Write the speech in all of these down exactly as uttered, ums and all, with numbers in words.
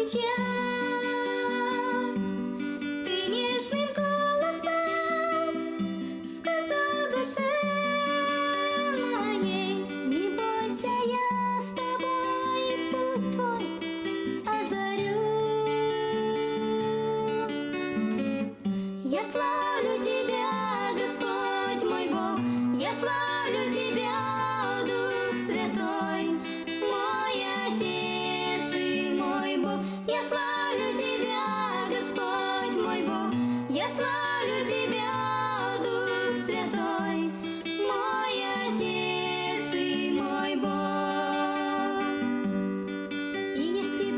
печаль. Ты нежным голосом сказал душе моей: не бойся, я с тобой, и путь твой озарю. Я славлю Тебя, Господь мой Бог, я славлю Тебя, о Дух Святой, мой Отец и мой Бог. Я славлю Тебя, Господь мой Бог, я славлю Тебя, о Дух Святой, мой Отец и мой Бог. И если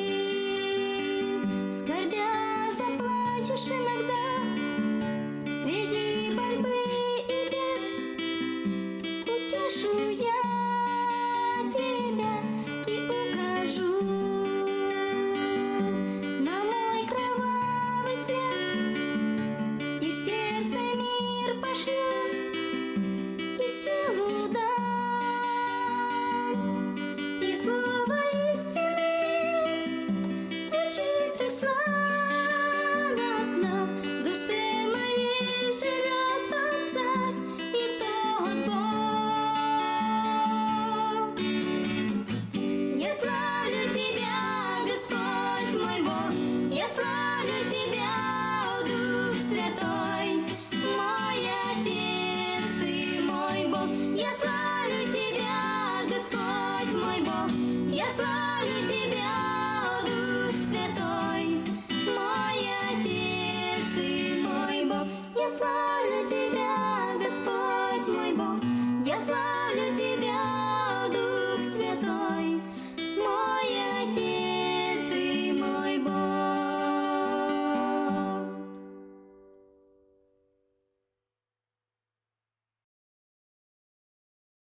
ты, скорбя, заплачешь иногда среди борьбы и бед, утешу я тебя и укажу на мой кровавый след, и сердце мир пошлет, и силу дам, и слово истины звучит и слава.